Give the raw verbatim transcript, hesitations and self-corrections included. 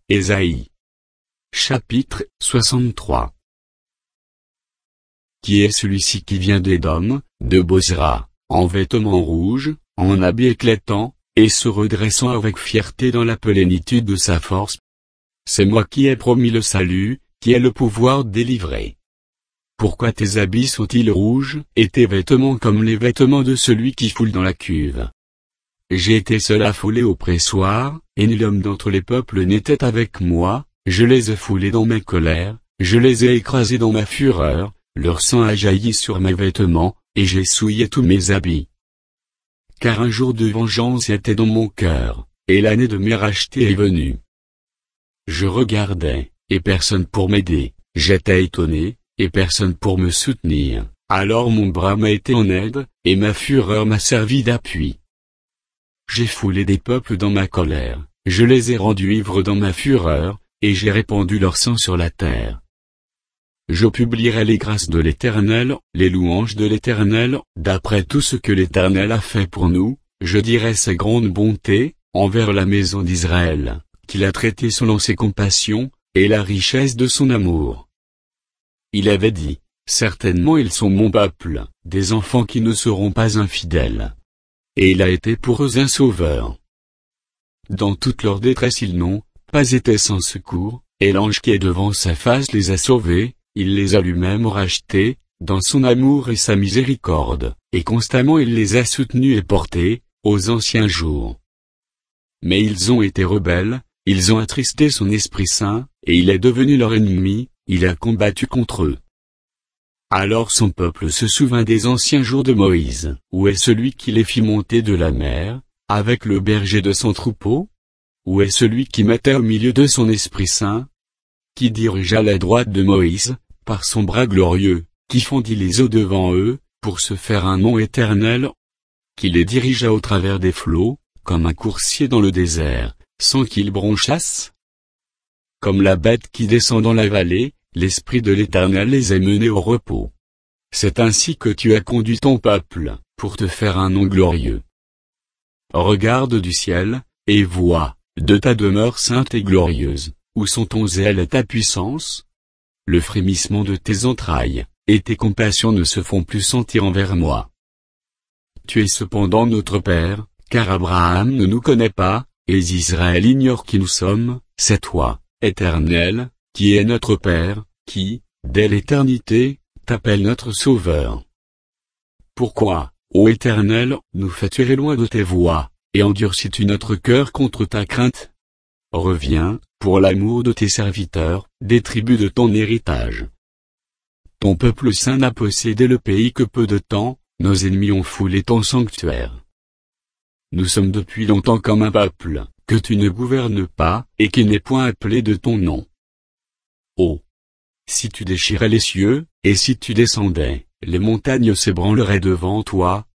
Ésaïe. Chapitre soixante-trois. Qui est celui-ci qui vient d'Édom, de Bozra, en vêtements rouges, en habit éclatant, et se redressant avec fierté dans la plénitude de sa force? C'est moi qui ai promis le salut, qui ai le pouvoir de délivrer. Pourquoi tes habits sont-ils rouges, et tes vêtements comme les vêtements de celui qui foule dans la cuve? J'ai été seul affolé au pressoir, et nul homme d'entre les peuples n'était avec moi, je les ai foulés dans ma colère, je les ai écrasés dans ma fureur, leur sang a jailli sur mes vêtements, et j'ai souillé tous mes habits. Car un jour de vengeance était dans mon cœur, et l'année de mes rachetés est venue. Je regardais, et personne pour m'aider, j'étais étonné, et personne pour me soutenir, alors mon bras m'a été en aide, et ma fureur m'a servi d'appui. J'ai foulé des peuples dans ma colère, je les ai rendus ivres dans ma fureur, et j'ai répandu leur sang sur la terre. Je publierai les grâces de l'Éternel, les louanges de l'Éternel, d'après tout ce que l'Éternel a fait pour nous, je dirai sa grande bonté, envers la maison d'Israël, qu'il a traité selon ses compassions, et la richesse de son amour. Il avait dit, certainement ils sont mon peuple, des enfants qui ne seront pas infidèles. Et il a été pour eux un sauveur. Dans toute leur détresse ils n'ont pas été sans secours, et l'ange qui est devant sa face les a sauvés, il les a lui-même rachetés, dans son amour et sa miséricorde, et constamment il les a soutenus et portés, aux anciens jours. Mais ils ont été rebelles, ils ont attristé son Esprit Saint, et il est devenu leur ennemi, il a combattu contre eux. Alors son peuple se souvint des anciens jours de Moïse. Où est celui qui les fit monter de la mer, avec le berger de son troupeau? Où est celui qui mettait au milieu de son Esprit Saint? Qui dirigea la droite de Moïse, par son bras glorieux, qui fondit les eaux devant eux, pour se faire un nom éternel? Qui les dirigea au travers des flots, comme un coursier dans le désert, sans qu'ils bronchassent? Comme la bête qui descend dans la vallée, l'Esprit de l'Éternel les a menés au repos. C'est ainsi que tu as conduit ton peuple, pour te faire un nom glorieux. Regarde du ciel, et vois, de ta demeure sainte et glorieuse, où sont ton zèle et ta puissance? Le frémissement de tes entrailles, et tes compassions ne se font plus sentir envers moi. Tu es cependant notre Père, car Abraham ne nous connaît pas, et Israël ignore qui nous sommes, c'est toi, Éternel, qui est notre Père, qui, dès l'éternité, t'appelle notre Sauveur. Pourquoi, ô Éternel, nous fais-tu errer loin de tes voies, et endurcis-tu notre cœur contre ta crainte? Reviens, pour l'amour de tes serviteurs, des tribus de ton héritage. Ton peuple saint n'a possédé le pays que peu de temps, nos ennemis ont foulé ton sanctuaire. Nous sommes depuis longtemps comme un peuple, que tu ne gouvernes pas, et qui n'est point appelé de ton nom. Oh! Si tu déchirais les cieux, et si tu descendais, les montagnes s'ébranleraient devant toi,